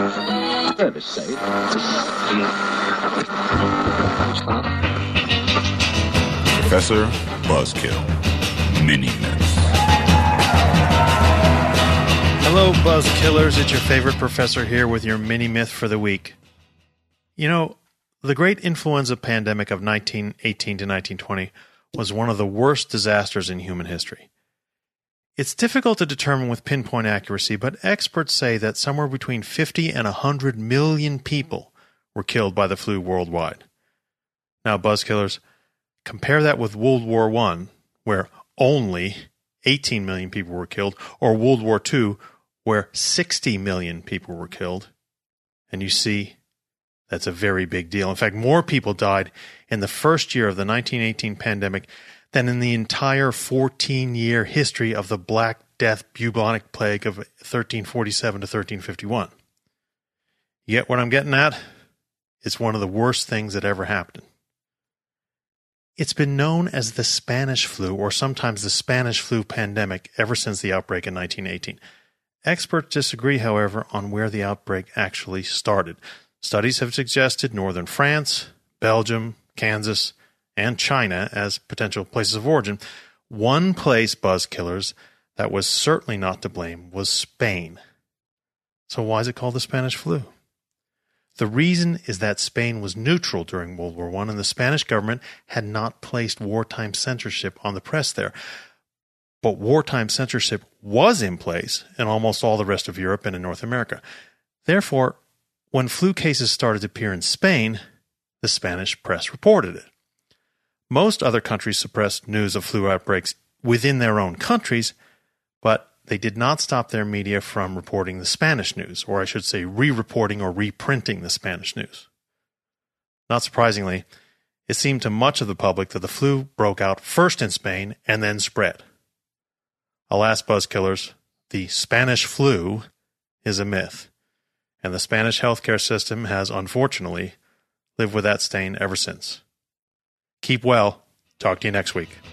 Professor Buzzkill, Mini Myths. Hello, Buzzkillers. It's your favorite professor here with your mini myth for the week. You know, the great influenza pandemic of 1918 to 1920 was one of the worst disasters in human history. It's difficult to determine with pinpoint accuracy, but experts say that somewhere between 50 and 100 million people were killed by the flu worldwide. Now, Buzzkillers, compare that with World War I, where only 18 million people were killed, or World War II, where 60 million people were killed. And you see, that's a very big deal. In fact, more people died in the first year of the 1918 pandemic than in the entire 14-year history of the Black Death bubonic plague of 1347 to 1351. You get what I'm getting at? It's one of the worst things that ever happened. It's been known as the Spanish flu, or sometimes the Spanish flu pandemic, ever since the outbreak in 1918. Experts disagree, however, on where the outbreak actually started. Studies have suggested northern France, Belgium, Kansas, and China as potential places of origin. One place, Buzzkillers, that was certainly not to blame was Spain. So why is it called the Spanish flu? The reason is that Spain was neutral during World War I, and the Spanish government had not placed wartime censorship on the press there. But wartime censorship was in place in almost all the rest of Europe and in North America. Therefore, when flu cases started to appear in Spain, the Spanish press reported it. Most other countries suppressed news of flu outbreaks within their own countries, but they did not stop their media from reporting the Spanish news, or I should say re-reporting or reprinting the Spanish news. Not surprisingly, it seemed to much of the public that the flu broke out first in Spain and then spread. Alas, Buzzkillers, the Spanish flu is a myth, and the Spanish healthcare system has, unfortunately, lived with that stain ever since. Keep well. Talk to you next week.